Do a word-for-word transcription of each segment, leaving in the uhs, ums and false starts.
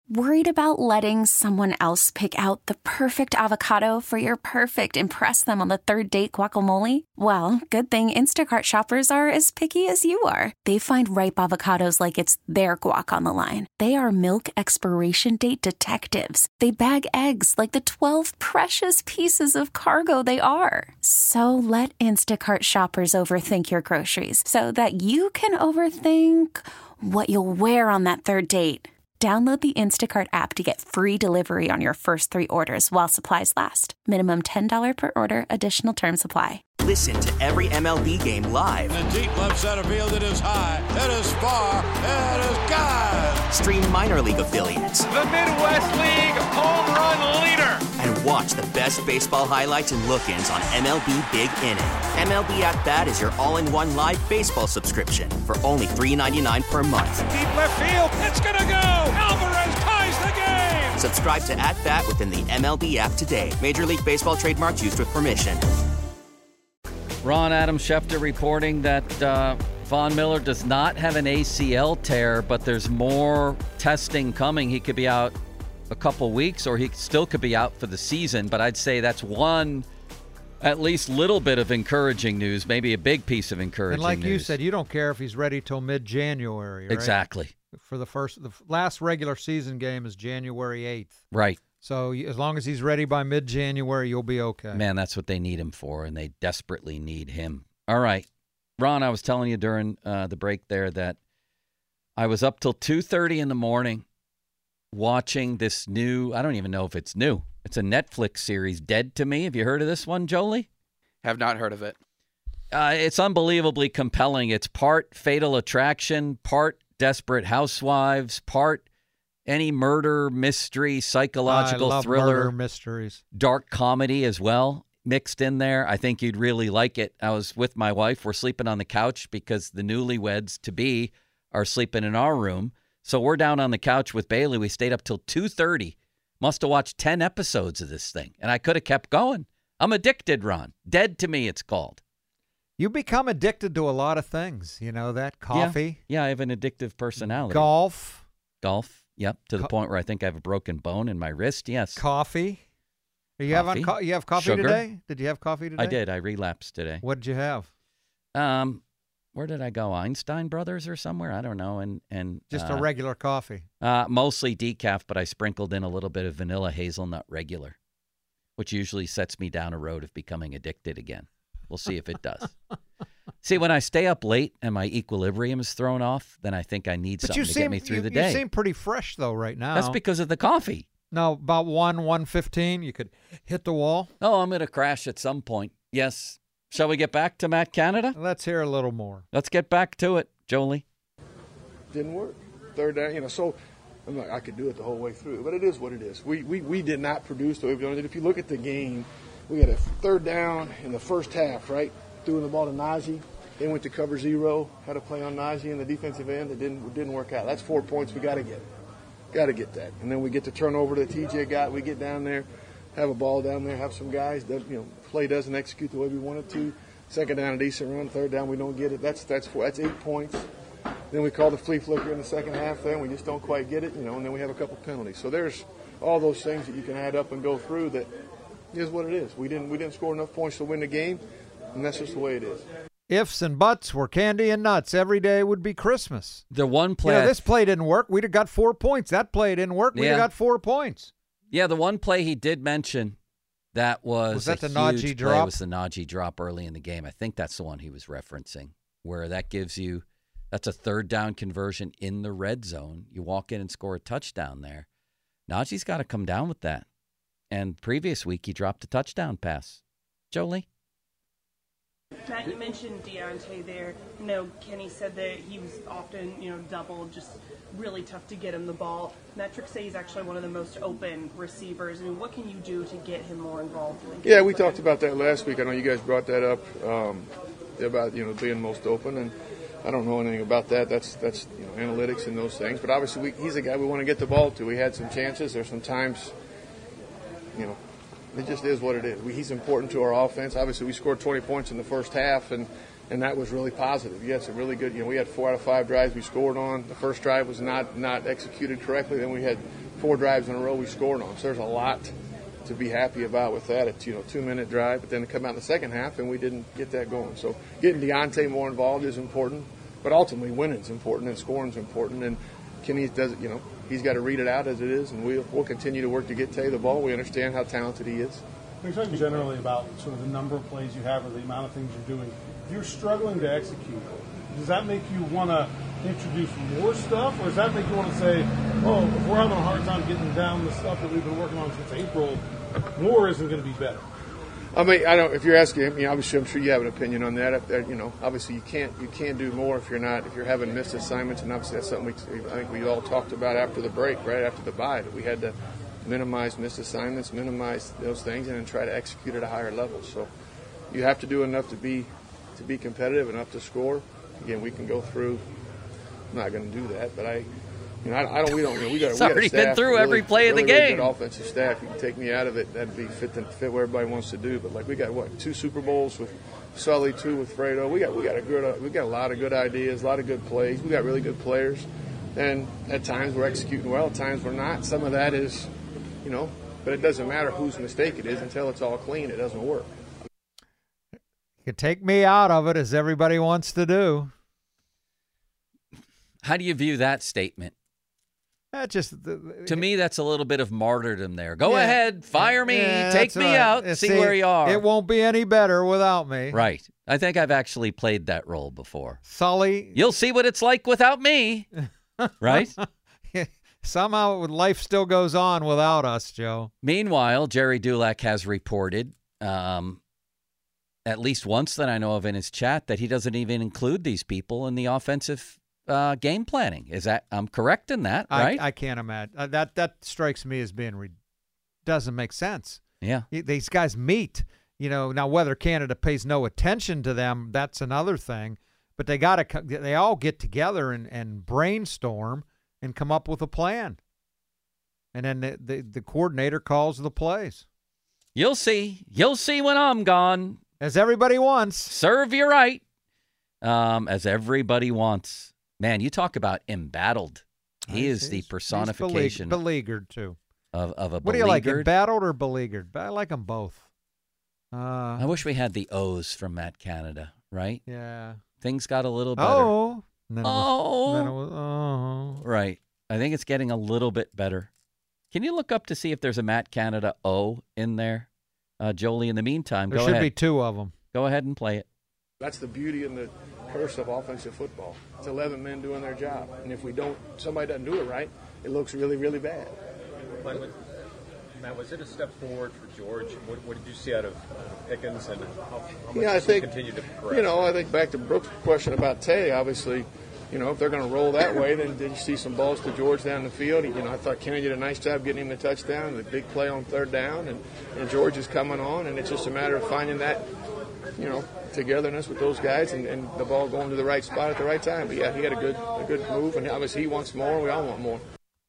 Worried about letting someone else pick out the perfect avocado for your perfect impress them on the third date guacamole? Well, good thing Instacart shoppers are as picky as you are. They find ripe avocados like it's their guac on the line. They are milk expiration date detectives. They bag eggs like the twelve precious pieces of cargo they are. So let Instacart shoppers overthink your groceries so that you can overthink what you'll wear on that third date. Download the Instacart app to get free delivery on your first three orders while supplies last. Minimum ten dollars per order. Additional terms apply. Listen to every M L B game live. In the deep left center field, it is high, it is far, it is gone. Stream minor league affiliates. The Midwest League home run leader. And watch the best baseball highlights and look-ins on M L B Big Inning. M L B At Bat is your all-in-one live baseball subscription for only three dollars and ninety-nine cents per month. Deep left field, it's gonna go. Alvarez ties the game. Subscribe to At Bat within the M L B app today. Major League Baseball trademark used with permission. Ron Adam Schefter reporting that uh, Von Miller does not have an A C L tear, but there's more testing coming. He could be out a couple weeks, or he still could be out for the season. But I'd say that's one, at least little bit of encouraging news, maybe a big piece of encouraging news. And like news. you said, you don't care if he's ready till mid-January, right? Exactly. For the first, the last regular season game is January eighth. Right. So as long as he's ready by mid-January, you'll be okay. Man, that's what they need him for, and they desperately need him. All right. Ron, I was telling you during uh, the break there that I was up till two thirty in the morning watching this new, I don't even know if it's new. It's a Netflix series, Dead to Me. Have you heard of this one, Jolie? Have not heard of it. Uh, it's unbelievably compelling. It's part Fatal Attraction, part Desperate Housewives, part any murder, mystery, psychological I love thriller, murder mysteries, dark comedy as well mixed in there. I think you'd really like it. I was with my wife. We're sleeping on the couch because the newlyweds to be are sleeping in our room. So we're down on the couch with Bailey. We stayed up till two thirty. Must have watched ten episodes of this thing, and I could have kept going. I'm addicted, Ron. Dead to Me, it's called. You become addicted to a lot of things. You know that? Coffee. Yeah, yeah, I have an addictive personality. Golf. Golf. Yep, to the Co- point where I think I have a broken bone in my wrist. Yes. Coffee. Are you Coffee. having co- you have coffee Sugar. today? Did you have coffee today? I did. I relapsed today. What did you have? Um, where did I go? Einstein Brothers or somewhere? I don't know. And and Just uh, a regular coffee. Uh, mostly decaf, but I sprinkled in a little bit of vanilla hazelnut regular, which usually sets me down a road of becoming addicted again. We'll see if it does. See, when I stay up late and my equilibrium is thrown off, then I think I need But something you to seem, get me through you, the day. You seem pretty fresh, though, right now. That's because of the coffee. No, about one, one fifteen, you could hit the wall. Oh, I'm going to crash at some point. Yes. Shall we get back to Matt Canada? Let's hear a little more. Let's get back to it, Jolie. Didn't work. Third down, you know, so I'm like, I could do it the whole way through, but it is what it is. We we, we did not produce the way we did. If you look at the game, we had a third down in the first half, right? Throwing the ball to Najee. They went to cover zero, had a play on Najee in the defensive end. It didn't, it didn't work out. That's four points we got to get. Got to get that. And then we get the turnover that T J got. We get down there, have a ball down there, have some guys that, you know, play doesn't execute the way we want it to. Second down, a decent run. Third down, we don't get it. That's that's four, that's eight points. Then we call the flea flicker in the second half there, and we just don't quite get it, you know, and then we have a couple penalties. So there's all those things that you can add up and go through that is what it is. We didn't we didn't score enough points to win the game, and that's just the way it is. Ifs and buts were candy and nuts. Every day would be Christmas. The one play. You know, this play didn't work. We'd have got four points. That play didn't work. We'd Yeah. have got four points. Yeah, the one play he did mention that was, Was that a the Najee huge drop? play was the Najee drop early in the game. I think that's the one he was referencing, where that gives you, that's a third down conversion in the red zone. You walk in and score a touchdown there. Najee's got to come down with that. And previous week, he dropped a touchdown pass. Jolie? Matt, you mentioned Deontay there. You know, Kenny said that he was often, you know, doubled, just really tough to get him the ball. Metrics say he's actually one of the most open receivers. I mean, what can you do to get him more involved? In Yeah, we talked about that last week. I know you guys brought that up um, about, you know, being most open, and I don't know anything about that. That's that's you know, analytics and those things. But obviously, we, he's a guy we want to get the ball to. We had some chances. There's some times, you know, it just is what it is. We, he's important to our offense. Obviously, we scored twenty points in the first half, and and that was really positive. Yes, a really good. You know, we had four out of five drives we scored on. The first drive was not not executed correctly. Then we had four drives in a row we scored on. So there's a lot to be happy about with that. It's, you know, two-minute drive, but then to come out in the second half and we didn't get that going. So getting Deontay more involved is important, but ultimately winning is important and scoring is important. And Kenny does, you know, he's got to read it out as it is, and we'll, we'll continue to work to get Tay the ball. We understand how talented he is. We're talking generally about sort of the number of plays you have or the amount of things you're doing. If you're struggling to execute, does that make you want to introduce more stuff, or does that make you want to say, oh, if we're having a hard time getting down the stuff that we've been working on since April, more isn't going to be better? I mean, I don't. If you're asking, I mean, obviously, I'm sure you have an opinion on that. You know, obviously, you can't you can't do more if you're not if you're having missed assignments, and obviously that's something we I think we all talked about after the break, right after the bye, that we had to minimize missed assignments, minimize those things, and then try to execute at a higher level. So you have to do enough to be to be competitive, enough to score. Again, we can go through. I'm not going to do that, but I. You know, I, I don't. We don't. You know, we got. It's we got already a staff, been through really, every play really, of the really game. Good offensive staff. You can take me out of it. That'd be fit the, fit what everybody wants to do. But like we got what two Super Bowls with Sully, two with Fredo. We got we got a good. We got a lot of good ideas, a lot of good plays. We got really good players, and at times we're executing well. At times we're not. Some of that is, you know, but it doesn't matter whose mistake it is until it's all clean. It doesn't work. You can take me out of it, as everybody wants to do. How do you view that statement? That just the, to me, that's a little bit of martyrdom there. Go yeah, ahead, fire me, yeah, take me right. out, see, see where you are. It won't be any better without me. Right. I think I've actually played that role before. Sully. You'll see what it's like without me. Right? Somehow life still goes on without us, Joe. Meanwhile, Jerry Dulac has reported, um, at least once that I know of in his chat, that he doesn't even include these people in the offensive Uh, game planning. Is that I'm correct in that, right? I, I can't imagine uh, that. That strikes me as being re- doesn't make sense. Yeah, these guys meet. You know, now whether Canada pays no attention to them, that's another thing. But they got to. They all get together and, and brainstorm and come up with a plan. And then the, the the coordinator calls the plays. You'll see. You'll see when I'm gone. As everybody wants. Serve you right. Um, as everybody wants. Man, you talk about embattled. He he's, is the personification. He's beleaguered, too. Of, of a What do you like, embattled or beleaguered? I like them both. Uh, I wish we had the O's from Matt Canada, right? Yeah. Things got a little better. Oh. And then it was, oh. and then it was, oh. Right. I think it's getting a little bit better. Can you look up to see if there's a Matt Canada O in there? Uh, Jolie, in the meantime, there go should ahead. be two of them. Go ahead and play it. That's the beauty and the curse of offensive football. It's eleven men doing their job, and if we don't, somebody doesn't do it right, it looks really, really bad. Matt, was it a step forward for George? What, what did you see out of uh, Pickens, and how, how much yeah, I does think, he continue to progress? You know, I think back to Brooks' question about Tay. Obviously, you know, if they're going to roll that way, then did you see some balls to George down the field? You know, I thought Kenny did a nice job getting him the touchdown, the big play on third down, and, and George is coming on, and it's just a matter of finding that, you know, togetherness with those guys and, and the ball going to the right spot at the right time. But yeah, he had a good a good move, and obviously he wants more. We all want more.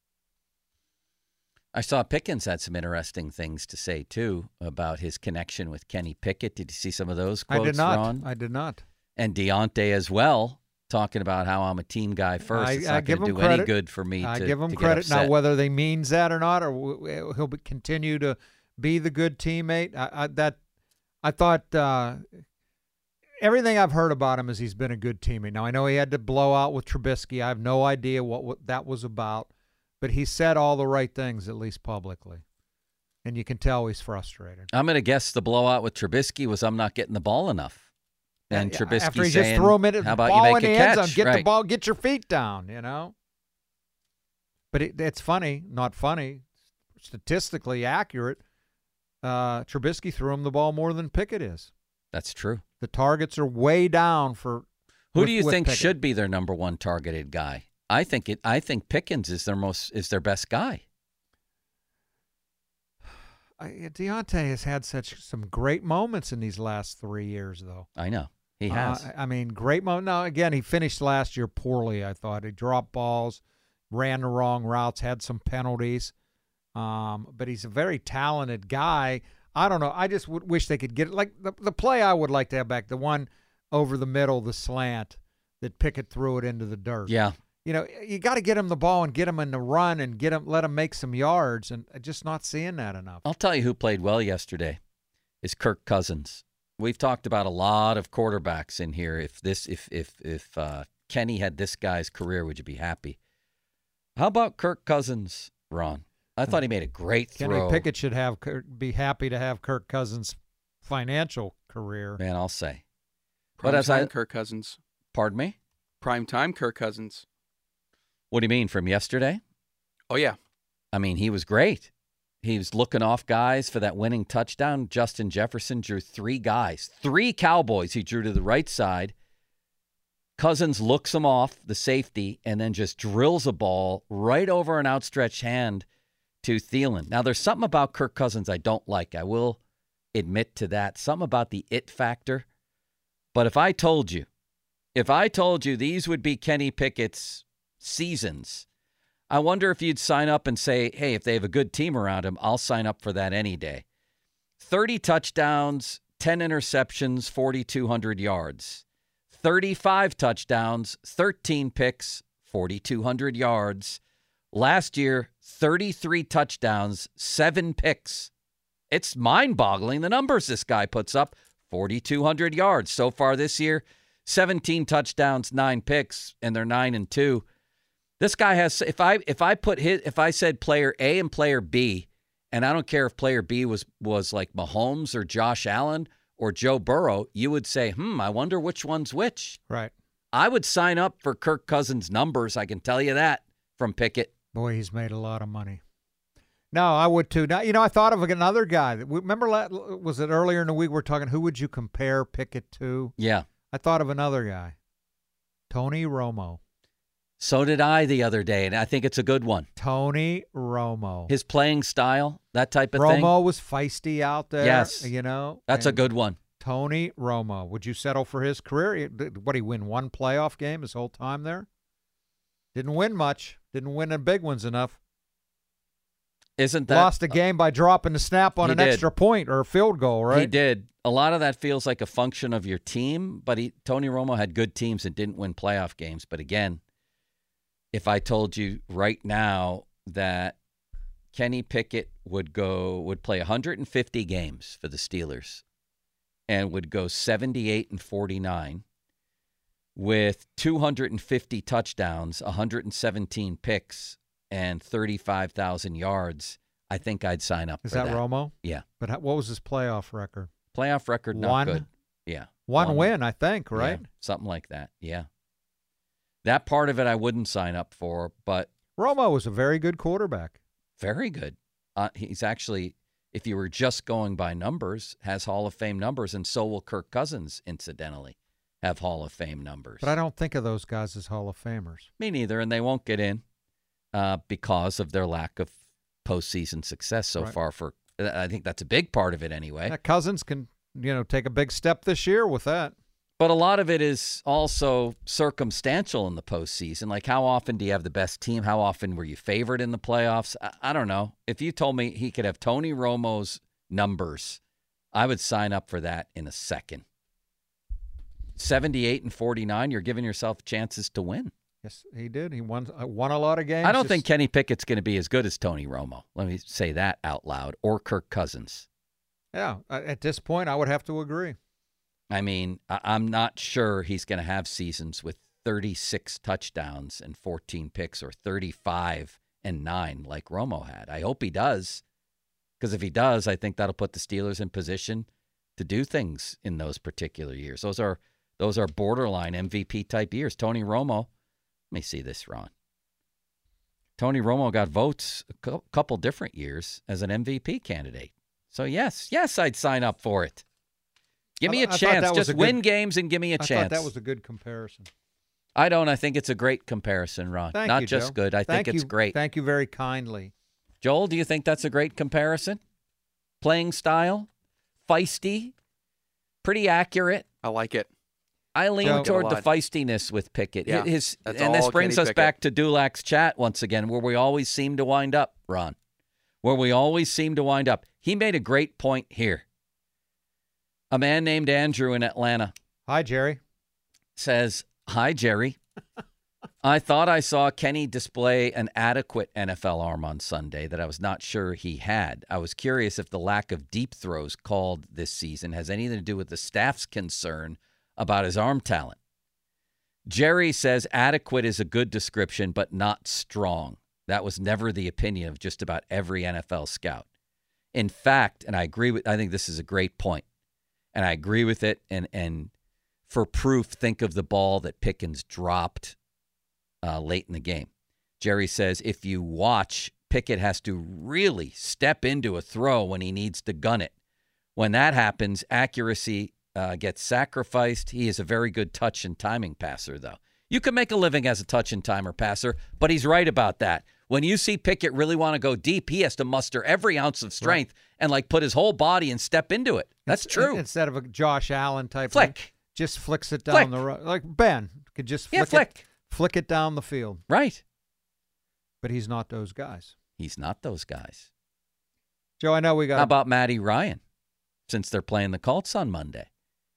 I saw Pickens had some interesting things to say, too, about his connection with Kenny Pickett. Did you see some of those quotes, I did not. Ron? I did not. And Deontay as well, talking about how I'm a team guy first. I, it's I not going to do credit. any good for me I to give him to get credit. upset. Now, whether they means that or not, or he'll continue to be the good teammate, I, I, that I thought uh, everything I've heard about him is he's been a good teammate. Now, I know he had to blow out with Trubisky. I have no idea what, what that was about. But he said all the right things, at least publicly. And you can tell he's frustrated. I'm going to guess the blowout with Trubisky was I'm not getting the ball enough. And yeah, Trubisky after he saying, just threw him in, how about ball you make in a the catch? End zone, get right. the ball, get your feet down, you know. But it, it's funny, not funny, statistically accurate. Uh, Trubisky threw him the ball more than Pickett is. That's true. The targets are way down for Who with, do you think Pickett. should be their number one targeted guy? I think it. I think Pickens is their most is their best guy. I, Deontay has had such some great moments in these last three years, though. I know he has. Uh, I mean, great moment. Now, again, he finished last year poorly. I thought he dropped balls, ran the wrong routes, had some penalties. Um, but he's a very talented guy. I don't know. I just would wish they could get it. Like the the play I would like to have back, the one over the middle, the slant, that Pickett threw it into the dirt. Yeah. You know, you got to get him the ball and get him in the run and get him, let him make some yards, and just not seeing that enough. I'll tell you who played well yesterday is Kirk Cousins. We've talked about a lot of quarterbacks in here. If this, if if if uh, Kenny had this guy's career, would you be happy? How about Kirk Cousins, Ron? I thought he made a great Kenny throw. Pickett should have be happy to have Kirk Cousins' financial career. Man, I'll say. Prime but as time I, Kirk Cousins. Pardon me? Prime time Kirk Cousins. What do you mean, from yesterday? Oh, yeah. I mean, he was great. He was looking off guys for that winning touchdown. Justin Jefferson drew three guys, three Cowboys he drew to the right side. Cousins looks him off, the safety, and then just drills a ball right over an outstretched hand to Thielen. Now, there's something about Kirk Cousins I don't like. I will admit to that. Something about the it factor. But if I told you, if I told you these would be Kenny Pickett's seasons, I wonder if you'd sign up and say, hey, if they have a good team around him, I'll sign up for that any day. thirty touchdowns, ten interceptions, forty-two hundred yards. thirty-five touchdowns, thirteen picks, forty-two hundred yards. Last year, thirty-three touchdowns, seven picks. It's mind-boggling the numbers this guy puts up. forty-two hundred yards so far this year, seventeen touchdowns, nine picks, and they're nine and two. This guy has, if I if I put his, if I said player A and player B, and I don't care if player B was was like Mahomes or Josh Allen or Joe Burrow, you would say, hmm, I wonder which one's which. Right. I would sign up for Kirk Cousins' numbers, I can tell you that, from Pickett. Boy, he's made a lot of money. No, I would too. Now, you know, I thought of another guy. Remember, was it earlier in the week we were talking, who would you compare Pickett to? Yeah. I thought of another guy, Tony Romo. So did I the other day, and I think it's a good one. Tony Romo. His playing style, that type of Romo thing. Romo was feisty out there. Yes. You know. That's a good one. Tony Romo. Would you settle for his career? What, he win one playoff game his whole time there? Didn't win much. Didn't win the big ones enough. Isn't that lost a game by dropping the snap on an did. extra point or a field goal, right? He did. A lot of that feels like a function of your team, but he, Tony Romo had good teams and didn't win playoff games. But again, if I told you right now that Kenny Pickett would go would play one hundred fifty games for the Steelers and would go seventy-eight and forty-nine with two hundred fifty touchdowns, one hundred seventeen picks, and thirty-five thousand yards, I think I'd sign up Is for that. Is that Romo? Yeah. But how, what was his playoff record? Playoff record, not One? good. Yeah. One, One win, I think, right? Yeah, something like that, yeah. That part of it I wouldn't sign up for, but Romo was a very good quarterback. Very good. Uh, he's actually, if you were just going by numbers, has Hall of Fame numbers, and so will Kirk Cousins, incidentally, have Hall of Fame numbers. But I don't think of those guys as Hall of Famers. Me neither, and they won't get in uh, because of their lack of postseason success so right. far. For I think that's a big part of it anyway. Yeah, Cousins can, you know, take a big step this year with that. But a lot of it is also circumstantial in the postseason. Like, how often do you have the best team? How often were you favored in the playoffs? I, I don't know. If you told me he could have Tony Romo's numbers, I would sign up for that in a second. seventy-eight and forty-nine, you're giving yourself chances to win. Yes, he did. He won, uh, won a lot of games. I don't just... think Kenny Pickett's going to be as good as Tony Romo. Let me say that out loud. Or Kirk Cousins. Yeah, at this point, I would have to agree. I mean, I'm not sure he's going to have seasons with thirty-six touchdowns and fourteen picks or thirty-five and nine like Romo had. I hope he does, because if he does, I think that'll put the Steelers in position to do things in those particular years. Those are those are borderline M V P type years. Tony Romo, let me see this, Ron. Tony Romo got votes a couple different years as an M V P candidate. So yes, yes, I'd sign up for it. Give me a I, I chance. Just a win good, games and give me a I chance. I thought that was a good comparison. I don't. I think it's a great comparison, Ron. Thank Not you, just Joe. good. I Thank think it's you, great. Thank you very kindly. Joel, do you think that's a great comparison? Playing style? Feisty? Pretty accurate? I like it. I lean Joe, toward the feistiness with Pickett. Yeah, His, that's and this all brings Kenny us Pickett. back to Dulac's chat once again, where we always seem to wind up, Ron. Where we always seem to wind up. He made a great point here. A man named Andrew in Atlanta. Hi, Jerry. Says, hi, Jerry. I thought I saw Kenny display an adequate N F L arm on Sunday that I was not sure he had. I was curious if the lack of deep throws called this season has anything to do with the staff's concern about his arm talent. Jerry says adequate is a good description, but not strong. That was never the opinion of just about every N F L scout. In fact, and I agree with, I think this is a great point, and I agree with it, and, and for proof, think of the ball that Pickens dropped uh, late in the game. Jerry says if you watch, Pickett has to really step into a throw when he needs to gun it. When that happens, accuracy uh, gets sacrificed. He is a very good touch and timing passer, though. You can make a living as a touch and timer passer, but he's right about that. When you see Pickett really want to go deep, he has to muster every ounce of strength right. and like put his whole body and step into it. That's it's, true. Instead of a Josh Allen type flick, thing, just flicks it down flick. the road. Like Ben could just flick, yeah, flick. It, flick it down the field. Right. But he's not those guys. He's not those guys. Joe, I know we got. How about Matty Ryan? Since they're playing the Colts on Monday.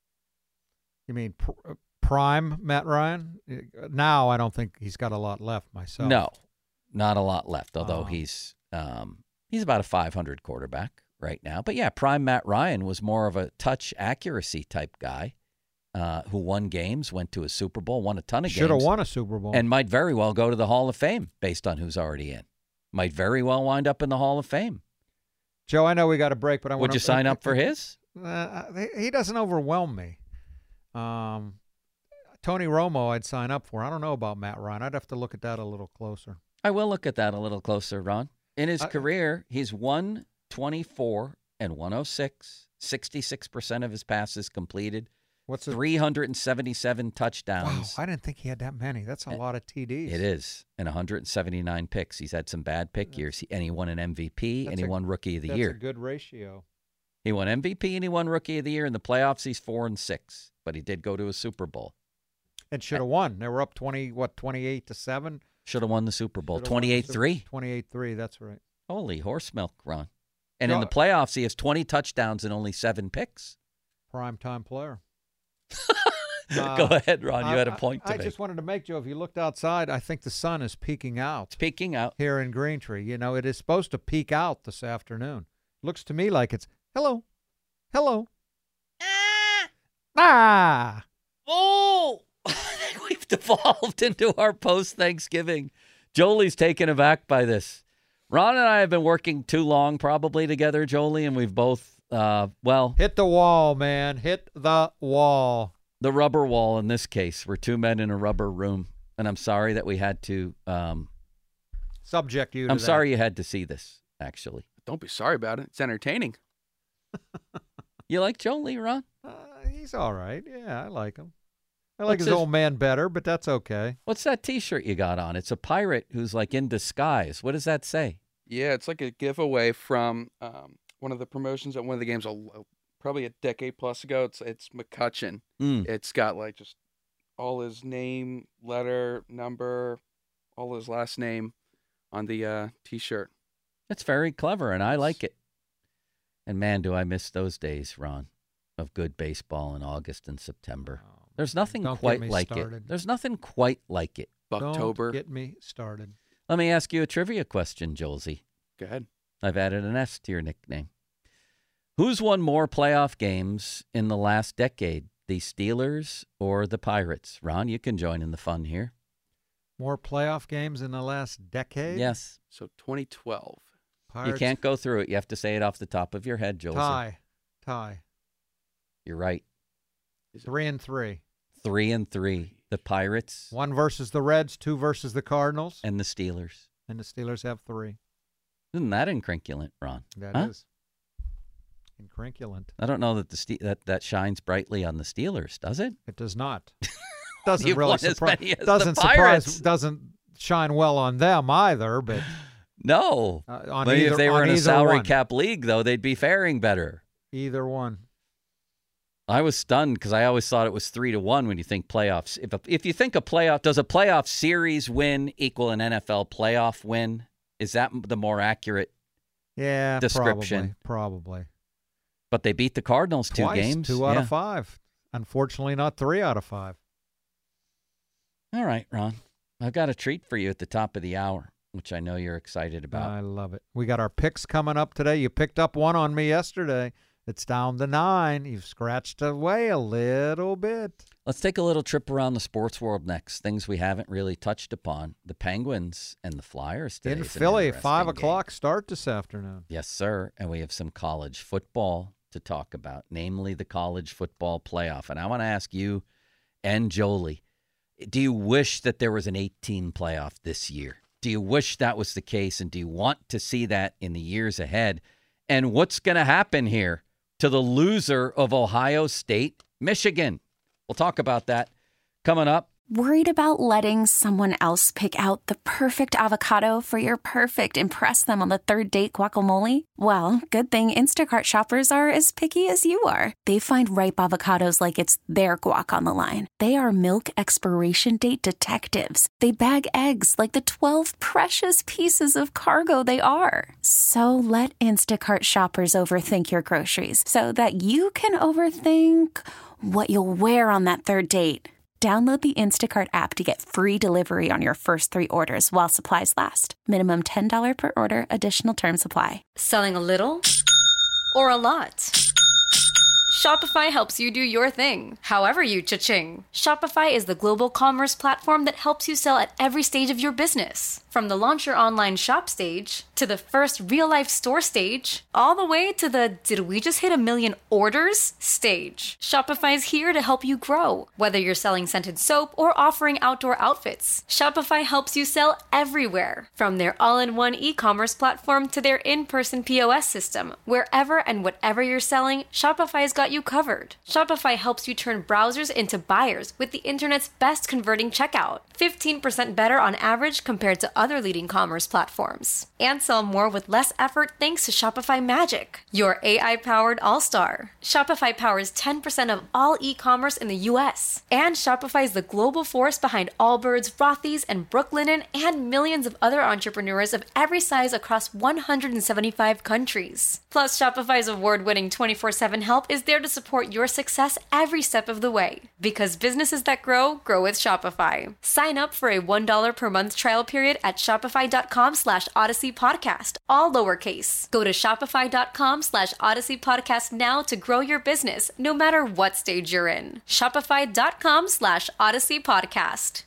You mean pr- prime Matt Ryan? Now I don't think he's got a lot left myself. No, not a lot left, although Oh. he's um, he's about a five hundred quarterback right now. But, yeah, prime Matt Ryan was more of a touch accuracy type guy uh, who won games, went to a Super Bowl, won a ton of Should games. have won a Super Bowl. And might very well go to the Hall of Fame based on who's already in. Might very well wind up in the Hall of Fame. Joe, I know we got a break, but I Would want you sign up for his? Uh, he doesn't overwhelm me. Um, Tony Romo, I'd sign up for. I don't know about Matt Ryan. I'd have to look at that a little closer. I will look at that a little closer, Ron. In his I- career, he's one twenty-four and one oh six, sixty-six percent of his passes completed, What's the three hundred seventy-seven Wow, touchdowns. I didn't think he had that many. That's a lot of T Ds. It is, and one hundred seventy-nine picks. He's had some bad pick years, He- and he won an M V P, and That's he a- won Rookie of the That's Year. a good ratio. He won M V P and he won Rookie of the Year. In the playoffs, he's four and six, but he did go to a Super Bowl. And should have won. They were up twenty, what, twenty-eight to seven? Should have won the Super Bowl. Shoulda won the twenty-eight Super- three. twenty-eight three, that's right. Holy horse milk, Ron. And in No. the playoffs, he has twenty touchdowns and only seven picks. Prime time player. Go ahead, Ron. You I- had a point I, to I make. just wanted to make, Joe, if you looked outside, I think the sun is peeking out. It's peeking out. Here in Greentree. You know, it is supposed to peek out this afternoon. Looks to me like it's, hello, hello. Ah! Oh! I think we've devolved into our post-Thanksgiving. Jolie's taken aback by this. Ron and I have been working too long probably together, Jolie, and we've both, uh, well, Hit the wall, man. Hit the wall. the rubber wall in this case. We're two men in a rubber room, and I'm sorry that we had to, um, Subject you to I'm that. sorry you had to see this, actually. Don't be sorry about it. It's entertaining. You like Jolie, Ron? Uh, he's all right. Yeah, I like him. I like What's his his- old man better, but that's okay. What's that T-shirt you got on? It's a pirate who's like in disguise. What does that say? Yeah, it's like a giveaway from um, one of the promotions at one of the games, a, probably a decade plus ago. It's it's McCutcheon. Mm. It's got like just all his name, letter, number, all his last name on the uh, T-shirt. It's very clever, and I like it. And man, do I miss those days, Ron, of good baseball in August and September. Oh, There's nothing don't get quite me like started. it. There's nothing quite like it. Bucktober. Don't get me started. Let me ask you a trivia question, Jolesy. Go ahead. I've added an S to your nickname. Who's won more playoff games in the last decade, the Steelers or the Pirates? Ron, you can join in the fun here. More playoff games in the last decade? Yes. So twenty twelve. Pirates, You can't go through it. You have to say it off the top of your head, Jolesy. tie. Tie. You're right. Three and three. Three and three. The Pirates One versus the Reds, two versus the Cardinals, and the Steelers. and the Steelers have three. Isn't that incrinculant, Ron? That Huh? is incrinculant. I don't know that the Ste- that that shines brightly on the Steelers, does it? It does not. Doesn't You've really won as surprise. many as the Doesn't Pirates. surprise. Doesn't shine well on them either. But No. uh, on Maybe either, if they were on in a either salary one. cap league, though, they'd be faring better. Either one. I was stunned because I always thought it was three to one when you think playoffs. If a, if you think a playoff, does a playoff series win equal an N F L playoff win? Is that the more accurate? Yeah, Description. Probably. Probably. But they beat the Cardinals two Twice, games. Two out Yeah. of five. unfortunately not three out of five. All right, Ron. I've got a treat for you at the top of the hour, which I know you're excited about. I love it. We got our picks coming up today. You picked up one on me yesterday. It's down to nine. You've scratched away a little bit. Let's take a little trip around the sports world next. Things we haven't really touched upon. The Penguins and the Flyers today. In Philly, five o'clock start this afternoon. Yes, sir. And we have some college football to talk about, namely the college football playoff. And I want to ask you and Jolie, do you wish that there was an eighteen playoff this year? Do you wish that was the case? And do you want to see that in the years ahead? And what's going to happen here to the loser of Ohio State, Michigan? We'll talk about that coming up. Worried about letting someone else pick out the perfect avocado for your perfect impress them on the third date guacamole? Well, good thing Instacart shoppers are as picky as you are. They find ripe avocados like it's their guac on the line. They are milk expiration date detectives. They bag eggs like the twelve precious pieces of cargo they are. So let Instacart shoppers overthink your groceries so that you can overthink what you'll wear on that third date. Download the Instacart app to get free delivery on your first three orders while supplies last. Minimum ten dollars per order. Additional terms apply. Selling a little or a lot? Shopify helps you do your thing, however you cha-ching. Shopify is the global commerce platform that helps you sell at every stage of your business. From the launch your online shop stage, to the first real-life store stage, all the way to the did we just hit a million orders stage. Shopify is here to help you grow. Whether you're selling scented soap or offering outdoor outfits, Shopify helps you sell everywhere. From their all-in-one e-commerce platform to their in-person P O S system, wherever and whatever you're selling, Shopify's got you covered. Shopify helps you turn browsers into buyers with the internet's best converting checkout. fifteen percent better on average compared to other leading commerce platforms. And sell more with less effort thanks to Shopify Magic, your A I-powered all-star. Shopify powers ten percent of all e-commerce in the U S. And Shopify is the global force behind Allbirds, Rothy's, and Brooklinen, and millions of other entrepreneurs of every size across one hundred seventy-five countries. Plus, Shopify's award-winning twenty-four seven help is there to support your success every step of the way. Because businesses that grow, grow with Shopify. Sign up for a one dollar per month trial period at shopify.com slash Odyssey Podcast, all lowercase. Go to shopify.com slash Odyssey Podcast now to grow your business, no matter what stage you're in. Shopify.com slash Odyssey Podcast.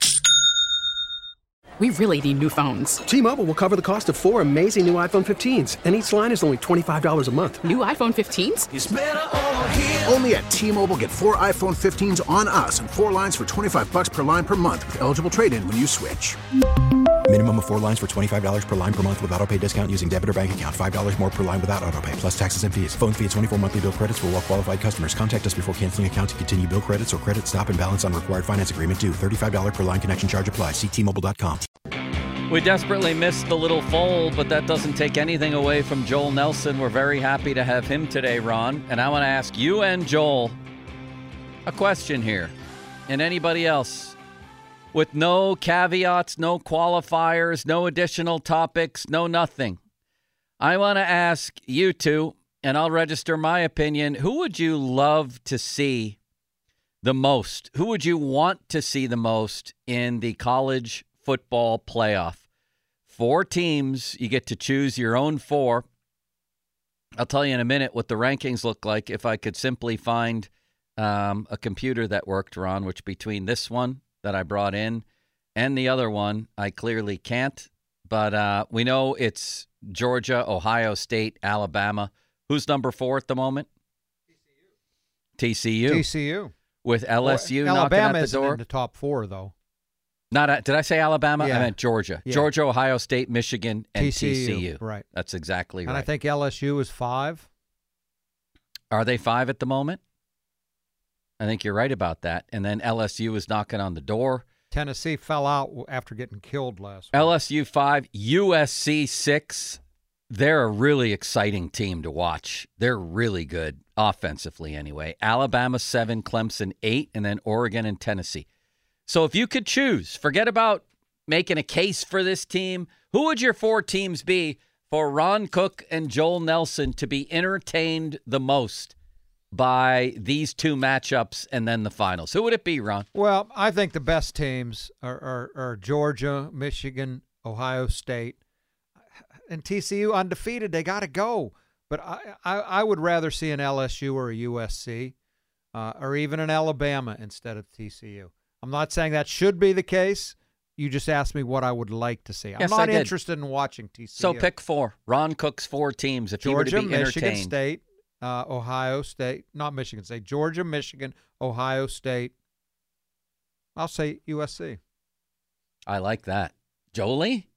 We really need new phones. T-Mobile will cover the cost of four amazing new iPhone fifteens, and each line is only twenty-five dollars a month. New iPhone fifteens? It's better over here. Only at T-Mobile, get four iPhone fifteens on us and four lines for twenty-five dollars per line per month with eligible trade-in when you switch. Minimum of four lines for twenty-five dollars per line per month with autopay discount using debit or bank account. five dollars more per line without autopay, plus taxes and fees. Phone fee at twenty-four monthly bill credits for well-qualified customers. Contact us before canceling account to continue bill credits or credit stop and balance on required finance agreement due. thirty-five dollars per line connection charge applies. See T Mobile dot com. We desperately missed the little foal, but that doesn't take anything away from Joel Nelson. We're very happy to have him today, Ron. And I want to ask you and Joel a question here, and anybody else, with no caveats, no qualifiers, no additional topics, no nothing. I want to ask you two, and I'll register my opinion, who would you love to see the most? Who would you want to see the most in the college football playoff? Four teams. You get to choose your own four. I'll tell you in a minute what the rankings look like if I could simply find um, a computer that worked, Ron, which between this one that I brought in and the other one, I clearly can't. But uh, we know it's Georgia, Ohio State, Alabama. Who's number four at the moment? T C U. T C U. With L S U well, knocking Alabama at the door. Alabama isn't in the top four, though. Not a, did I say Alabama? Yeah. I meant Georgia. Yeah. Georgia, Ohio State, Michigan, and T C U. T C U. Right. That's exactly and right. And I think L S U is five. Are they five at the moment? I think you're right about that. And then L S U is knocking on the door. Tennessee fell out after getting killed last week. L S U five, U S C six. They're a really exciting team to watch. They're really good offensively anyway. Alabama seven, Clemson eight, and then Oregon and Tennessee. So if you could choose, forget about making a case for this team. Who would your four teams be for Ron Cook and Joel Nelson to be entertained the most by these two matchups and then the finals? Who would it be, Ron? Well, I think the best teams are, are, are Georgia, Michigan, Ohio State, and T C U undefeated. They got to go. But I, I, I would rather see an L S U or a U S C uh, or even an Alabama instead of T C U. I'm not saying that should be the case. You just asked me what I would like to see. I'm yes, not interested in watching T C U. So pick four. Ron Cook's four teams if Georgia, you were to be Michigan entertained. State, uh, Ohio State, not Michigan State, Georgia, Michigan, Ohio State. I'll say U S C. I like that. Jolie?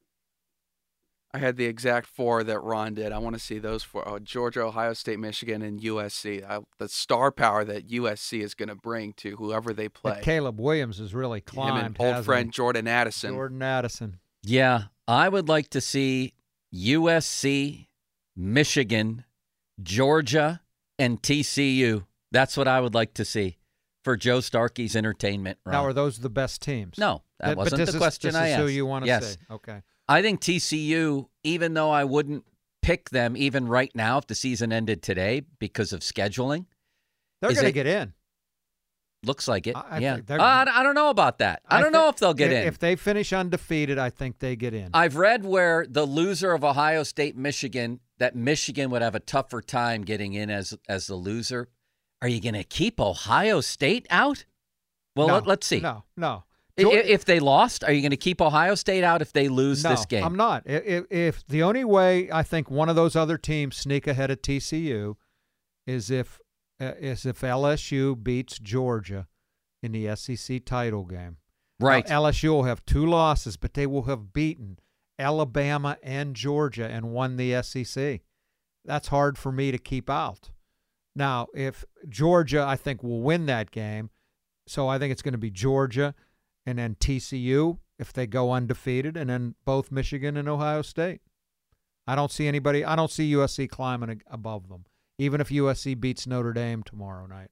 I had the exact four that Ron did. I want to see those four: oh, Georgia, Ohio State, Michigan, and U S C. I, the star power that U S C is going to bring to whoever they play. But Caleb Williams has really climbed. Him and old friend he? Jordan Addison. Jordan Addison. Yeah, I would like to see U S C, Michigan, Georgia, and T C U. That's what I would like to see for Joe Starkey's entertainment. Ron. Now, are those the best teams? No, that but, wasn't but the is, question this I is asked. who you want to yes. see? Okay. I think T C U, even though I wouldn't pick them even right now if the season ended today because of scheduling. They're going to get in. Looks like it. I, yeah. I, uh, I don't know about that. I, I don't know if they'll get if, in. If they finish undefeated, I think they get in. I've read where the loser of Ohio State, Michigan, that Michigan would have a tougher time getting in as as the loser. Are you going to keep Ohio State out? Well, no, let, let's see. No, no. If, if they lost, are you going to keep Ohio State out if they lose no, this game? I'm not. If, if the only way I think one of those other teams sneak ahead of T C U is if uh, is if L S U beats Georgia in the S E C title game. Right. Now, L S U will have two losses, but they will have beaten Alabama and Georgia and won the S E C. That's hard for me to keep out. Now, if Georgia, I think, will win that game, so I think it's going to be Georgia and then T C U if they go undefeated, and then both Michigan and Ohio State. I don't see anybody. I don't see U S C climbing above them, even if U S C beats Notre Dame tomorrow night.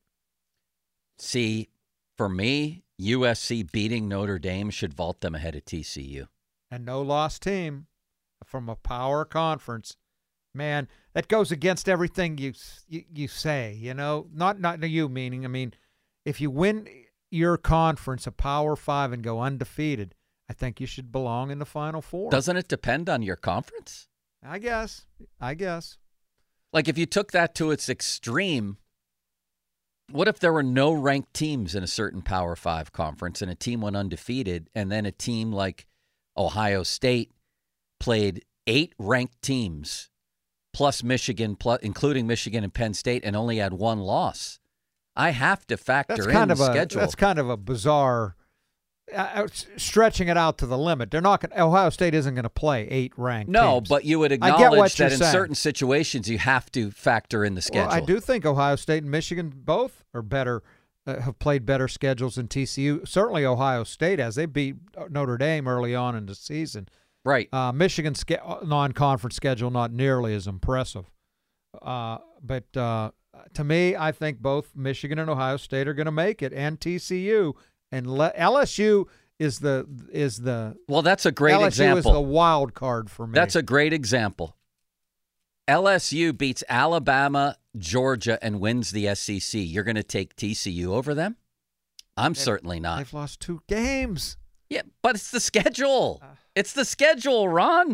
See, for me, U S C beating Notre Dame should vault them ahead of T C U. And no loss team from a power conference. Man, that goes against everything you you, you say, you know. Not not you meaning, I mean, if you win your conference, a Power Five, and go undefeated, I think you should belong in the Final Four. Doesn't it depend on your conference? I guess. I guess. Like if you took that to its extreme, what if there were no ranked teams in a certain Power Five conference and a team went undefeated, and then a team like Ohio State played eight ranked teams plus Michigan, plus, including Michigan and Penn State, and only had one loss? I have to factor that's in kind the of a, schedule. That's kind of a bizarre, uh, stretching it out to the limit. They're not going. Ohio State isn't going to play eight ranked. No, teams. but you would I acknowledge get what that you're in saying. certain situations you have to factor in the schedule. Well, I do think Ohio State and Michigan both are better, uh, have played better schedules than T C U. Certainly Ohio State has. They beat Notre Dame early on in the season. Right. Uh, Michigan's ske- non-conference schedule not nearly as impressive. Uh, but uh, to me, I think both Michigan and Ohio State are going to make it, and T C U. And le- L S U is the is the well. That's a great L S U example. is the wild card for me. That's a great example. L S U beats Alabama, Georgia, and wins the S E C. You're going to take T C U over them? I'm They've, certainly not. They've lost two games. Yeah, but it's the schedule. It's the schedule, Ron.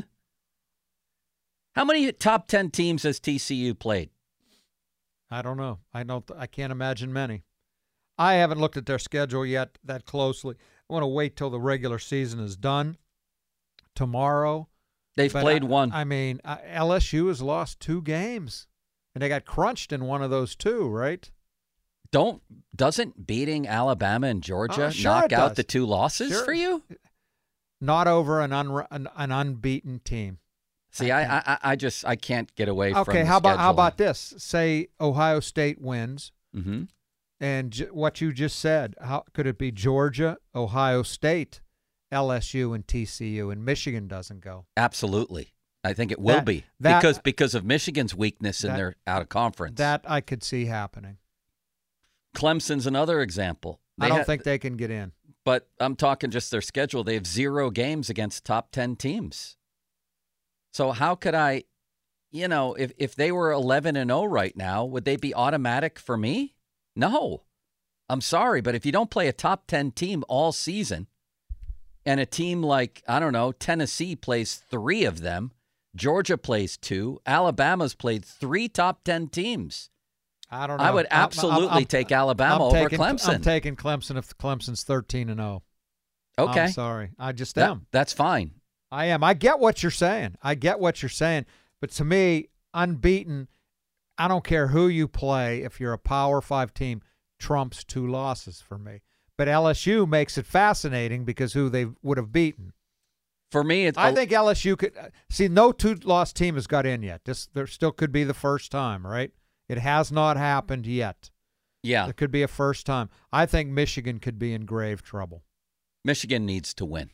How many top ten teams has T C U played? I don't know. I don't. I can't imagine many. I haven't looked at their schedule yet that closely. I want to wait till the regular season is done tomorrow. They've but played I, one. I mean, uh, L S U has lost two games, and they got crunched in one of those two, right? Don't doesn't beating Alabama and Georgia Oh, sure knock it out does. the two losses Sure. for you? Not over an, un- an, an unbeaten team. See, I, I I just I can't get away from Okay, the how about how scheduling. about this? Say Ohio State wins, Mm-hmm. and j- what you just said. How could it be Georgia, Ohio State, L S U, and T C U, and Michigan doesn't go? Absolutely. I think it will That- be that- because because of Michigan's weakness in that- their out of conference. That I could see happening. Clemson's another example. I They don't ha- think they can get in. But I'm talking just their schedule. They have zero games against top ten teams. So how could I you know, if, if they were eleven and oh right now, would they be automatic for me? No. I'm sorry, but if you don't play a top ten team all season and a team like, I don't know, Tennessee plays three of them, Georgia plays two, Alabama's played three top ten teams. I don't know. I would absolutely I'm, I'm, take Alabama I'm over taking, Clemson. I'm taking Clemson if Clemson's thirteen and oh. Okay. I'm sorry. I just that, am. That's fine. I am. I get what you're saying. I get what you're saying. But to me, unbeaten, I don't care who you play, if you're a Power Five team, trumps two losses for me. But L S U makes it fascinating because who they would have beaten. For me, it's I think L S U could see no two-loss team has got in yet. This there still could be the first time, right? It has not happened yet. Yeah, it could be a first time. I think Michigan could be in grave trouble. Michigan needs to win.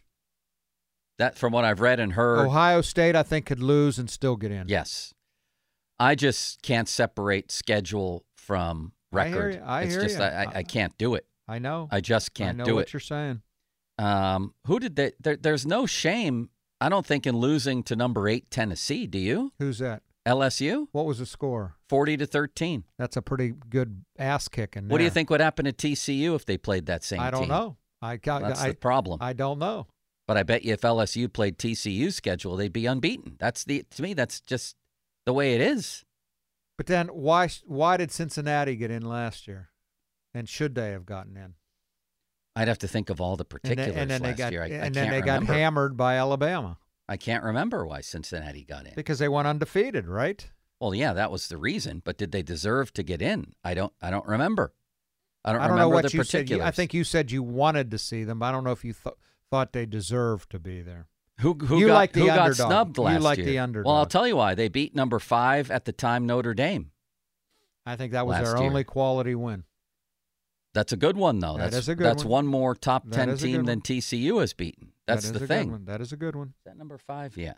That, from what I've read and heard, Ohio State, I think, could lose and still get in. Yes, I just can't separate schedule from record. I hear you. I it's hear just you. I, I can't do it. I know. I just can't I know do what it. you're saying. Um, who did they? There, there's no shame, I don't think, in losing to number eight Tennessee. Do you? Who's that? L S U. What was the score? Forty to thirteen. That's a pretty good ass kicking. What do you think would happen to T C U if they played that same team? I don't team? know. I got. Well, that's I, the problem. I don't know. But I bet you if L S U played T C U's schedule, they'd be unbeaten. That's the to me, that's just the way it is. But then why why did Cincinnati get in last year? And should they have gotten in? I'd have to think of all the particulars and then, and then last they got, year. I, and I then can't they remember. got hammered by Alabama. I can't remember why Cincinnati got in. Because they went undefeated, right? Well, yeah, that was the reason. But did they deserve to get in? I don't. I don't remember. I don't, I don't remember know what the you particulars. said. I think you said you wanted to see them. But I don't know if you th- thought they deserved to be there. Who who you got like the who got underdog. snubbed last You like year? the underdog. Well, I'll tell you why. They beat number five at the time, Notre Dame. I think that was last their year. only quality win. That's a good one, though. That that's is a good that's one. one more top That ten is a team good than one. T C U has beaten. That's that is the a thing. Good one. That is a good one. Is that number five? Yeah.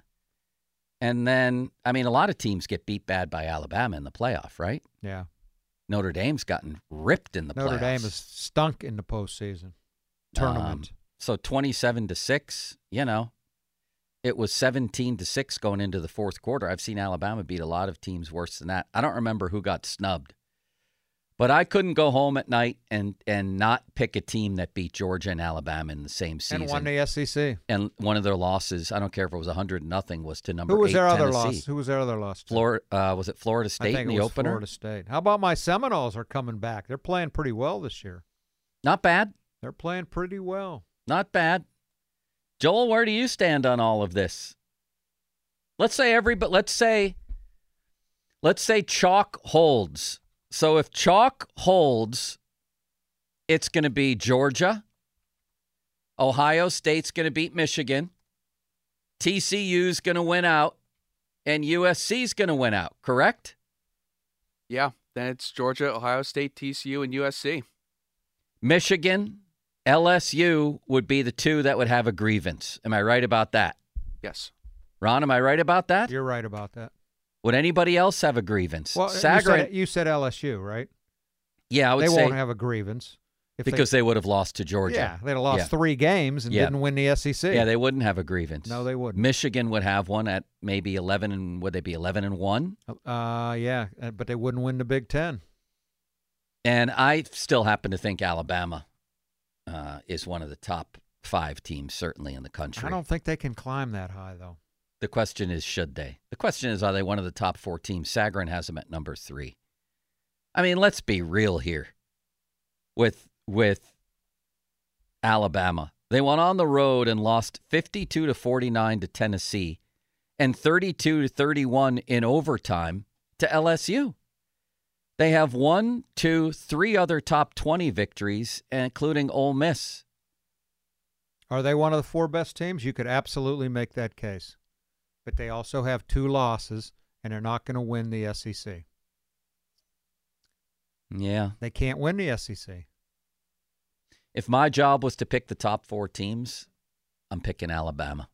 And then, I mean, a lot of teams get beat bad by Alabama in the playoff, right? Yeah. Notre Dame's gotten ripped in the Notre playoffs. Dame has stunk in the postseason tournament. Um, so twenty-seven to six, you know, it was seventeen to six going into the fourth quarter. I've seen Alabama beat a lot of teams worse than that. I don't remember who got snubbed. But I couldn't go home at night and, and not pick a team that beat Georgia and Alabama in the same season. And won the S E C. And one of their losses, I don't care if it was one hundred nothing, was to number eight Who was their other Tennessee. loss? Who was their other loss? to? Florida, uh, was it Florida State I think in it the was opener? Florida State. How about my Seminoles are coming back? They're playing pretty well this year. Not bad. They're playing pretty well. Not bad. Joel, where do you stand on all of this? Let's say every, but let's say, let's say chalk holds. So if chalk holds, it's going to be Georgia. Ohio State's going to beat Michigan. T C U's going to win out. And U S C's going to win out, correct? Yeah, then it's Georgia, Ohio State, T C U, and U S C. Michigan, L S U would be the two that would have a grievance. Am I right about that? Yes. Ron, am I right about that? You're right about that. Would anybody else have a grievance? Well, Sagarin, you, said, you said L S U, right? Yeah, I would they say. They won't have a grievance. If because they, they would have lost to Georgia. Yeah, they'd have lost yeah. three games and yeah. didn't win the S E C. Yeah, they wouldn't have a grievance. No, they wouldn't. Michigan would have one at maybe eleven, and would they be eleven and one? Uh, yeah, but they wouldn't win the Big Ten. And I still happen to think Alabama uh, is one of the top five teams, certainly in the country. I don't think they can climb that high, though. The question is, should they? The question is, are they one of the top four teams? Sagarin has them at number three. I mean, let's be real here with with Alabama. They went on the road and lost fifty-two to forty-nine to Tennessee and thirty-two to thirty-one in overtime to L S U. They have one, two, three other top twenty victories, including Ole Miss. Are they one of the four best teams? You could absolutely make that case. But they also have two losses, and they're not going to win the S E C. Yeah. They can't win the S E C. If my job was to pick the top four teams, I'm picking Alabama.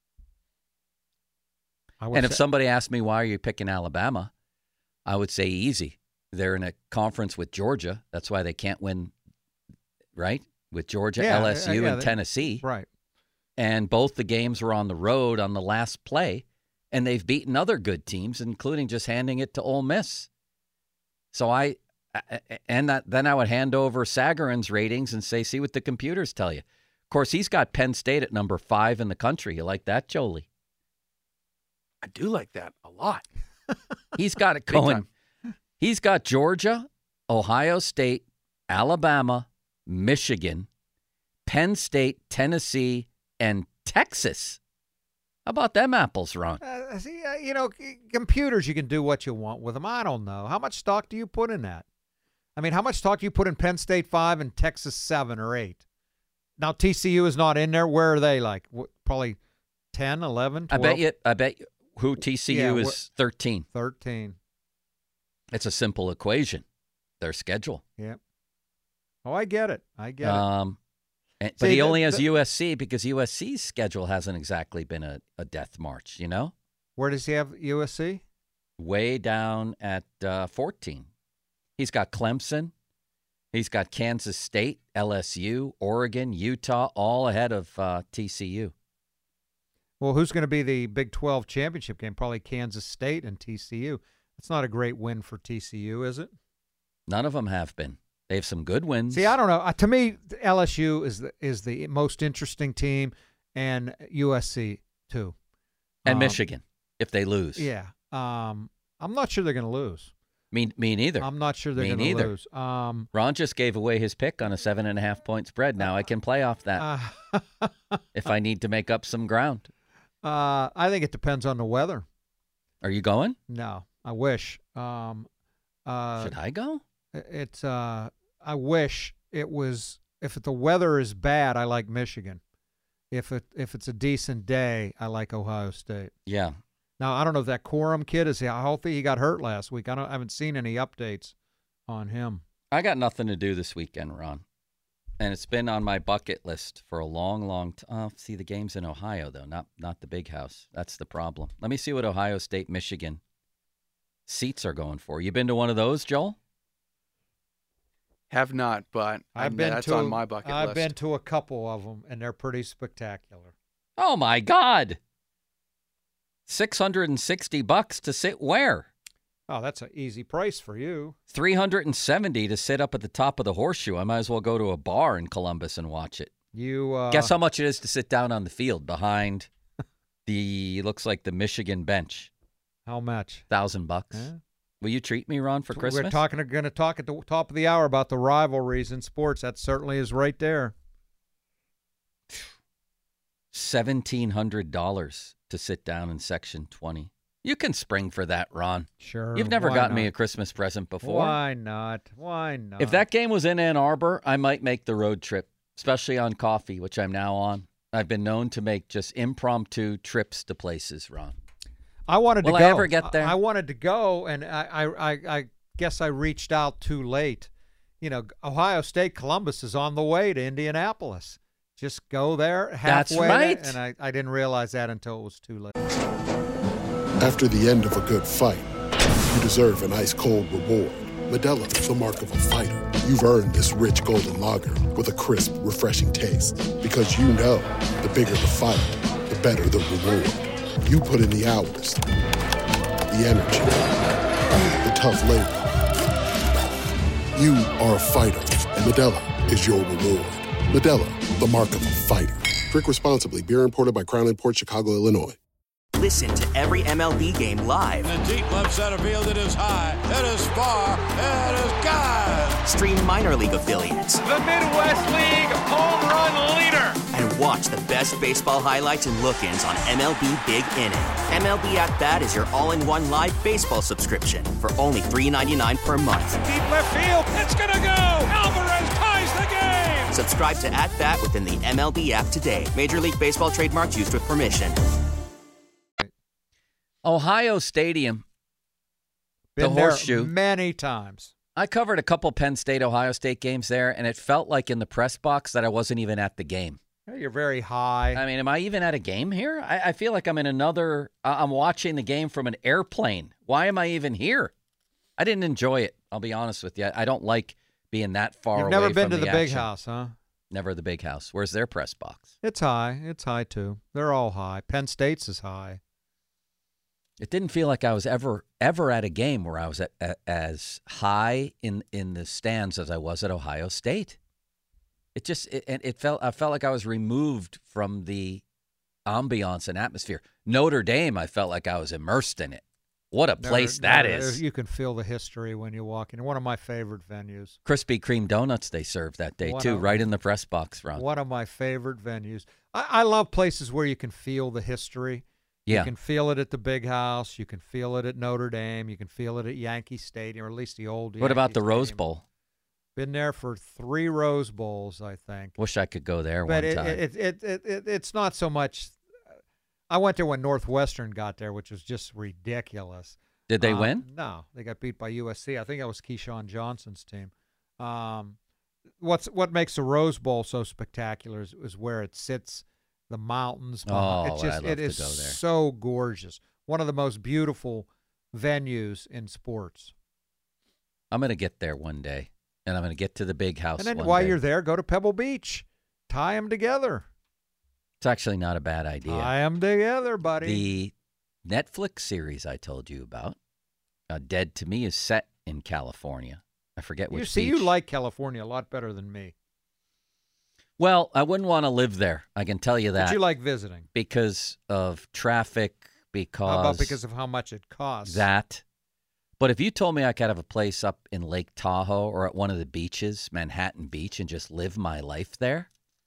And if say- somebody asked me, why are you picking Alabama? I would say easy. They're in a conference with Georgia. That's why they can't win, right? With Georgia, Yeah, L S U, yeah, and they- Tennessee. Right. And both the games were on the road on the last play, and they've beaten other good teams, including just handing it to Ole Miss. So I, and that, then I would hand over Sagarin's ratings and say, see what the computers tell you. Of course, he's got Penn State at number five in the country. You like that, Jolie? I do like that a lot. He's got it going. He's got Georgia, Ohio State, Alabama, Michigan, Penn State, Tennessee, and Texas. How about them apples, Ron? Uh, see, uh, you know, c- computers, you can do what you want with them. I don't know. How much stock do you put in that? I mean, how much stock do you put in Penn State five and Texas seven or eight? Now, T C U is not in there. Where are they? Like, what, probably ten, eleven, twelve? I bet you, I bet you who T C U Yeah, is thirteen. thirteen. It's a simple equation. Their schedule. Yeah. Oh, I get it. I get Um, and, See, but he the- only has the- U S C because U S C's schedule hasn't exactly been a, a death march, you know? it. Where does he have U S C? Way down at uh, fourteen. He's got Clemson. He's got Kansas State, L S U, Oregon, Utah, all ahead of uh, T C U. Well, who's going to be the Big twelve championship game? Probably Kansas State and T C U. It's not a great win for T C U, is it? None of them have been. They have some good wins. See, I don't know. Uh, to me, L S U is the is the most interesting team, and U S C too, And um, Michigan, if they lose. Yeah, um, I'm not sure they're going to lose. Me, me neither. I'm not sure they're Me going to neither. lose. Um, Ron just gave away his pick on a seven and a half point spread. Now I can play off that uh, if I need to make up some ground. uh, I think it depends on the weather. Are you going? No, I wish. Um, uh, Should I go? It's. Uh, I wish it was. If the weather is bad, I like Michigan. If it if it's a decent day, I like Ohio State. Yeah. Now I don't know if that Corum kid is healthy. He got hurt last week. I don't. I haven't seen any updates on him. I got nothing to do this weekend, Ron. And it's been on my bucket list for a long, long time. Oh, see, the game's in Ohio, though, not not the big house. That's the problem. Let me see what Ohio State, Michigan seats are going for. You been to one of those, Joel? Have not, but I've I'm- been that's to. on my bucket I've list. been to a couple of them, and they're pretty spectacular. Oh, my God. six hundred sixty bucks to sit where? Oh, that's an easy price for you. three hundred seventy to sit up at the top of the horseshoe. I might as well go to a bar in Columbus and watch it. You uh, Guess how much it is to sit down on the field behind the, looks like the Michigan bench. How much? Thousand bucks. Yeah. Will you treat me, Ron, for Christmas? We're talking. Going to talk at the top of the hour about the rivalries in sports. That certainly is right there. seventeen hundred dollars to sit down in section twenty. You can spring for that, Ron. Sure. You've never why gotten not? me a Christmas present before. Why not? Why not? If that game was in Ann Arbor, I might make the road trip, especially on coffee, which I'm now on. I've been known to make just impromptu trips to places, Ron. I wanted Will to go. I ever get there? I, I wanted to go, and I, I, I, I guess I reached out too late. You know, Ohio State Columbus is on the way to Indianapolis. Just go there halfway. That's right. And I, I didn't realize that until it was too late. After the end of a good fight, you deserve an ice-cold reward. Modelo, the mark of a fighter. You've earned this rich golden lager with a crisp, refreshing taste. Because you know, the bigger the fight, the better the reward. You put in the hours, the energy, the tough labor. You are a fighter, and Modelo is your reward. Modelo, the mark of a fighter. Drink responsibly. Beer imported by Crown Imports, Chicago, Illinois. Listen to every M L B game live. In the deep left center field, it is high, it is far, it is God. Stream minor league affiliates. The Midwest League home run leader. And watch the best baseball highlights and look-ins on M L B Big Inning. M L B At Bat is your all-in-one live baseball subscription for only three dollars and ninety-nine cents per month. Deep left field, it's gonna go. Alvarez ties the game. Subscribe to At Bat within the M L B app today. Major League Baseball trademarks used with permission. Ohio Stadium, Been the there horseshoe. many times. I covered a couple Penn State, Ohio State games there, and it felt like in the press box that I wasn't even at the game. You're very high. I mean, am I even at a game here? I, I feel like I'm in another, uh, I'm watching the game from an airplane. Why am I even here? I didn't enjoy it. I'll be honest with you. I don't like being that far You've away never been from to the, big action. house, huh? Never the big house. Where's their press box? It's high. It's high, too. They're all high. Penn State's is high. It didn't feel like I was ever ever at a game where I was at, at, as high in, in the stands as I was at Ohio State. It just it, it felt I felt like I was removed from the ambiance and atmosphere. Notre Dame, I felt like I was immersed in it. What a place Never, that never, is. You can feel the history when you walk in. One of my favorite venues. Krispy Kreme donuts they served that day, One too, of- right in the press box, Ron. One of my favorite venues. I, I love places where you can feel the history. Yeah. You can feel it at the Big House. You can feel it at Notre Dame. You can feel it at Yankee Stadium, or at least the old What about Yankee the Rose Stadium. Bowl? Been there for three Rose Bowls, I think. Wish I could go there But one it, time. it, it, it, it, it's not so much. I went there when Northwestern got there, which was just ridiculous. Did they Uh, win? No, they got beat by U S C. I think that was Keyshawn Johnson's team. Um, what's what makes the Rose Bowl so spectacular is, is where it sits, the mountains. behind- Oh, it's just I'd love it to is go there. so gorgeous. One of the most beautiful venues in sports. I'm going to get there one day, and I'm going to get to the Big House And then one while day. you're there, go to Pebble Beach, tie them together. It's actually not a bad idea. Tie them together, buddy. The Netflix series I told you about, uh, Dead to Me, is set in California. I forget which You see, beach. you like California a lot better than me. Well, I wouldn't want to live there. I can tell you that. But you like visiting. Because of traffic, because How about because of how much it costs? that. But if you told me I could have a place up in Lake Tahoe or at one of the beaches, Manhattan Beach, and just live my life there,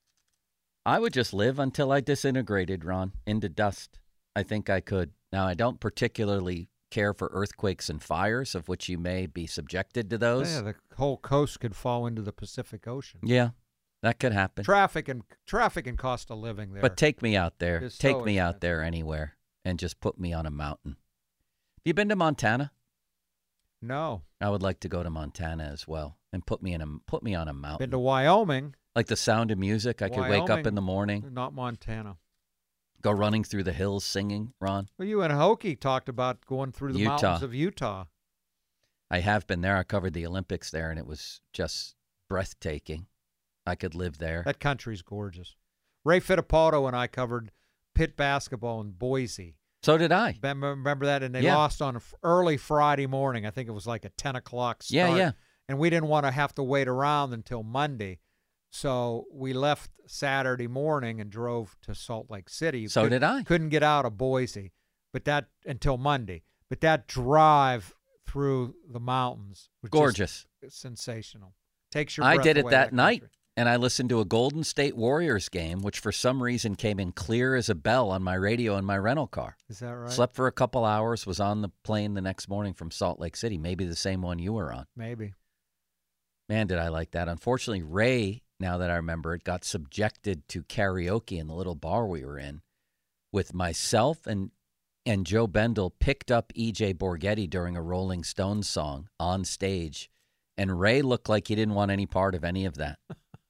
I would just live until I disintegrated, Ron, into dust. I think I could. Now, I don't particularly care for earthquakes and fires, of which you may be subjected to those. Yeah, the whole coast could fall into the Pacific Ocean. Yeah, that could happen. Traffic and traffic and cost of living there. But take me out there. is Take so me out there anywhere and just put me on a mountain. Have you been to Montana? No. I would like to go to Montana as well and put me in a put me on a mountain. Been to Wyoming. Like the Sound of Music. I could wake up Wyoming, in the morning, Not Montana. go running through the hills singing, Ron. Well, you and Hokie talked about going through the Utah. mountains of Utah. I have been there. I covered the Olympics there, and it was just breathtaking. I could live there. That country's gorgeous. Ray Fittipaldo and I covered Pitt basketball in Boise. So did I. Bem- Remember that? And they Yeah. lost on a f- early Friday morning. I think it was like a ten o'clock start. Yeah, yeah. And we didn't want to have to wait around until Monday. So we left Saturday morning and drove to Salt Lake City. You So could- did I. Couldn't get out of Boise, but that until Monday. But that drive through the mountains was Gorgeous. just sensational. Takes your I breath did it away, that night, country. and I listened to a Golden State Warriors game, which for some reason came in clear as a bell on my radio in my rental car. Is that right? Slept for a couple hours, was on the plane the next morning from Salt Lake City, maybe the same one you were on. Maybe. Man, did I like that. Unfortunately, Ray, now that I remember it, got subjected to karaoke in the little bar we were in with myself and and Joe Bendel picked up E J Borghetti during a Rolling Stones song on stage, and Ray looked like he didn't want any part of any of that.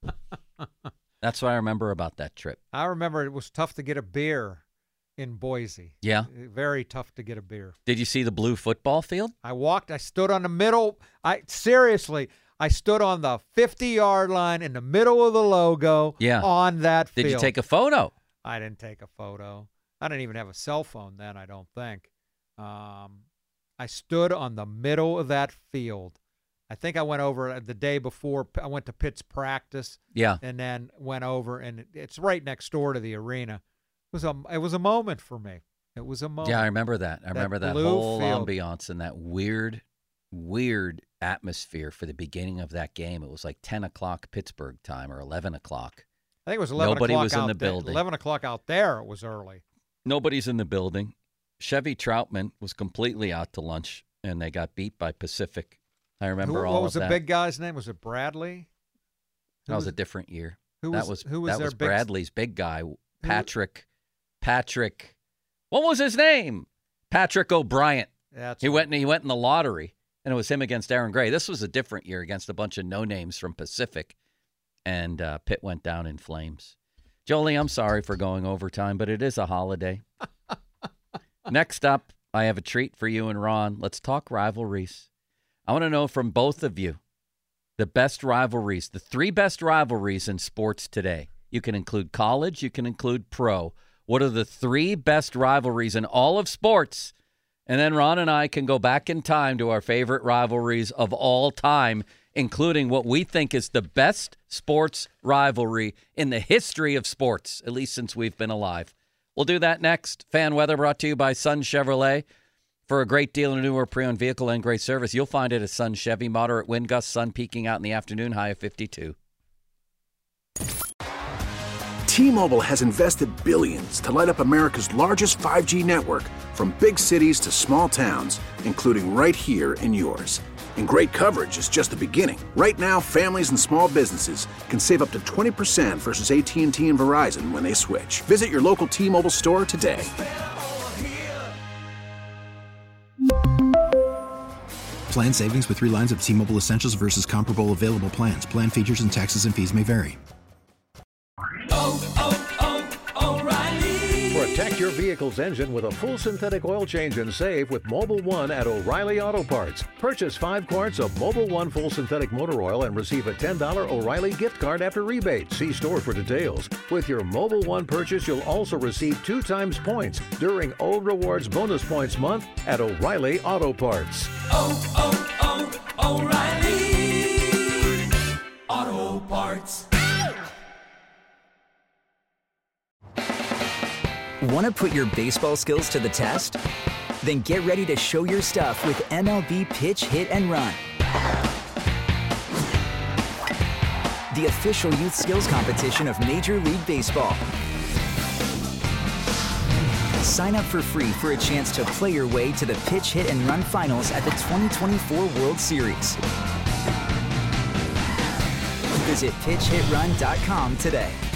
That's what I remember about that trip. I remember it was tough to get a beer in Boise. Yeah. Uh, Very tough to get a beer. Did you see the blue football field? I walked, I stood on the middle. I seriously, I stood on the fifty-yard line in the middle of the logo Yeah. on that field. Did you take a photo? I didn't take a photo. I didn't even have a cell phone then, I don't think. Um, I stood on the middle of that field. I think I went over the day before. I went to Pitt's practice. Yeah. And then went over, and it, it's right next door to the arena. It was a, it was a moment for me. It was a moment. Yeah, I remember that. I That remember that blue whole field. ambiance and that weird, weird atmosphere for the beginning of that game. It was like ten o'clock Pittsburgh time or eleven o'clock. I think it was eleven Nobody o'clock was in out the there. building. eleven o'clock out there, it was early. Nobody's in the building. Chevy Troutman was completely out to lunch, and they got beat by Pacific. I remember Who, all what of was the that. big guy's name? Was it Bradley? Who That was a different year. who that was- was who was that their was big- Bradley's big guy, Patrick. Patrick. What was his name? Patrick O'Brien. That's he right. went. He went in the lottery, and it was him against Aaron Gray. This was a different year against a bunch of no names from Pacific, and uh, Pitt went down in flames. Jolie, I'm sorry for going overtime, but it is a holiday. Next up, I have a treat for you and Ron. Let's talk rivalries. I want to know from both of you the best rivalries, the three best rivalries in sports today. You can include college, you can include pro. What are the three best rivalries in all of sports And then Ron and I can go back in time to our favorite rivalries of all time, including what we think is the best sports rivalry in the history of sports, at least since we've been alive. We'll do that next. Fan weather brought to you by Sun Chevrolet. For a great deal on a newer pre-owned vehicle and great service, you'll find it at Sun Chevy. Moderate wind gusts, sun peaking out in the afternoon, high of fifty-two. T-Mobile has invested billions to light up America's largest five G network, from big cities to small towns, including right here in yours. And great coverage is just the beginning. Right now, families and small businesses can save up to twenty percent versus A T and T and Verizon when they switch. Visit your local T-Mobile store today. Plan savings with three lines of T-Mobile Essentials versus comparable available plans. Plan features and taxes and fees may vary. Protect your vehicle's engine with a full synthetic oil change and save with Mobil one at O'Reilly Auto Parts. Purchase five quarts of Mobil one full synthetic motor oil and receive a ten dollars O'Reilly gift card after rebate. See store for details. With your Mobil one purchase, you'll also receive two times points during O Rewards Bonus Points Month at O'Reilly Auto Parts. Oh, oh, oh, O'Reilly Auto Parts. Want to put your baseball skills to the test? Then get ready to show your stuff with M L B Pitch, Hit, and Run. The official youth skills competition of Major League Baseball. Sign up for free for a chance to play your way to the Pitch, Hit, and Run finals at the twenty twenty-four World Series. Visit pitch hit run dot com today.